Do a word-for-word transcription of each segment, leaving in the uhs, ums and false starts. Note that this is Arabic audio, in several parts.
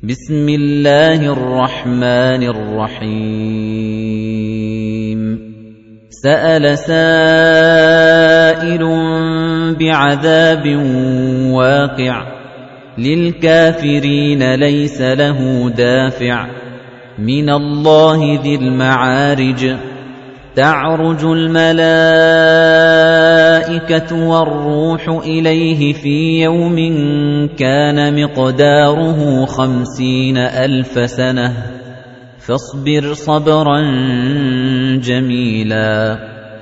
بسم الله الرحمن الرحيم سأل سائل بعذاب واقع للكافرين ليس له دافع من الله ذي المعارج تعرج الملائكة والروح إليه في يوم كان مقداره خمسين ألف سنة فاصبر صبرا جميلا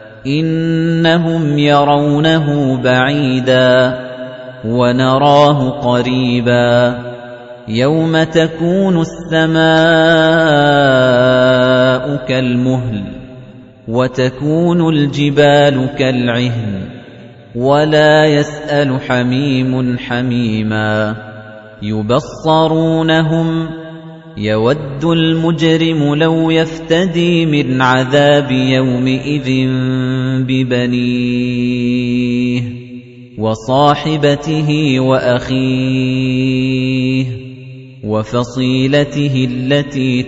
إنهم يرونه بعيدا ونراه قريبا يوم تكون السماء كالمهل وتكون الجبال كالعهن ولا يسأل حميم حميما يبصرونهم يود المجرم لو يفتدي من عذاب يومئذ ببنيه وصاحبته وأخيه وفصيلته التي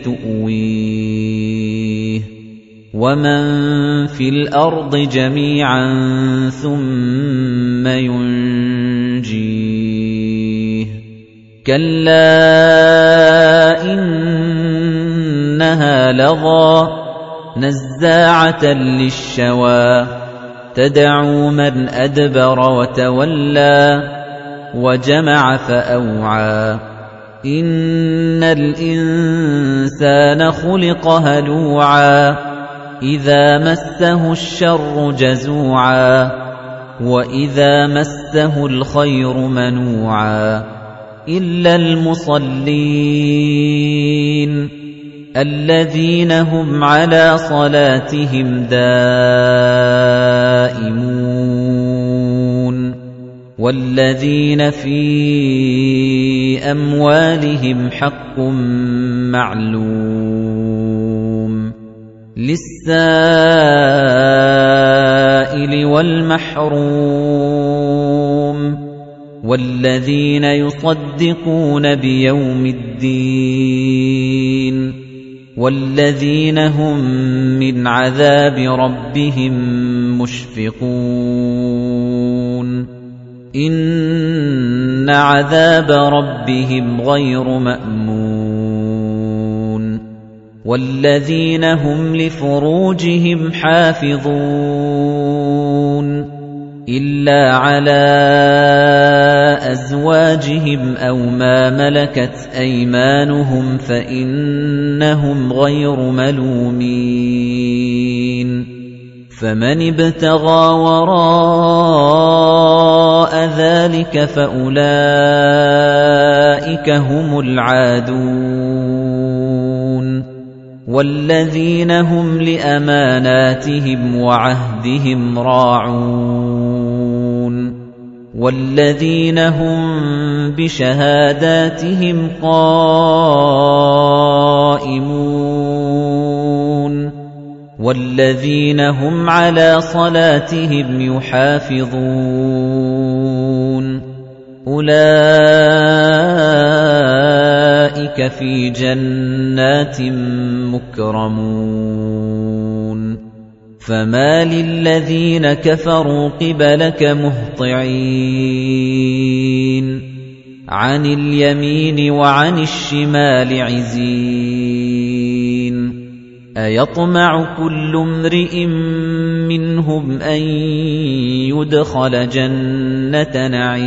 تؤويه ومن في الأرض جميعا ثم ينجيه كلا إنها لظى نزاعة للشوى تدعو من أدبر وتولى وجمع فأوعى إن الإنسان خلق هلوعا إذا مسه الشر جزوعا وإذا مسه الخير منوعا إلا المصلين الذين هم على صلاتهم دائمون والذين في أموالهم حق معلوم للسائل والمحروم والذين يصدقون بيوم الدين والذين هم من عذاب ربهم مشفقون إن عذاب ربهم غير مأمون والذين هم لفروجهم حافظون إلا على أزواجهم أو ما ملكت أيمانهم فإنهم غير ملومين فمن ابتغى وراء ذلك فأولئك هم العادون والذين هم لأماناتهم وعهدهم راعون والذين هم بشهاداتهم قائمون والذين هم على صلاتهم يحافظون أولئك في جنات مكرمون فما للذين كفروا قبلك مهطعين عن اليمين وعن الشمال عزين أيطمع كل امرئ منهم أن يدخل جنة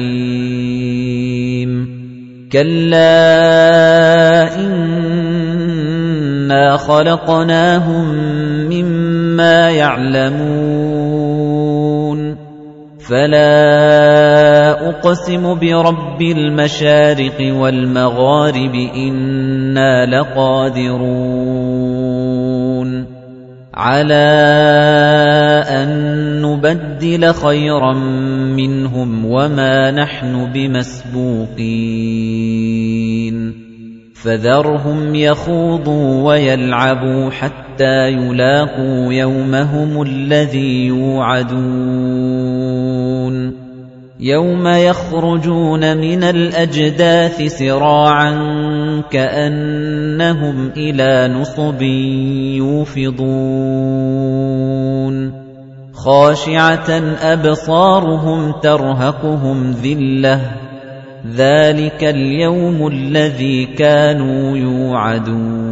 نعيم كلا إنا خلقناهم مما يعلمون فلا أقسم برب المشارق والمغارب إنا لقادرون على أن نبدل خيرا منهم وما نحن بمسبوقين فذرهم يخوضوا ويلعبوا حتى يلاقوا يومهم الذي يوعدون يَوْمَ يَخْرُجُونَ مِنَ الْأَجْدَاثِ سِرَاعًا كَأَنَّهُمْ إِلَىٰ نُصُبٍ يُوفِضُونَ خَاشِعَةً أَبْصَارُهُمْ تَرْهَقُهُمْ ذِلَّةٌ ۚ ذَٰلِكَ الْيَوْمُ الَّذِي كَانُوا يُوعَدُونَ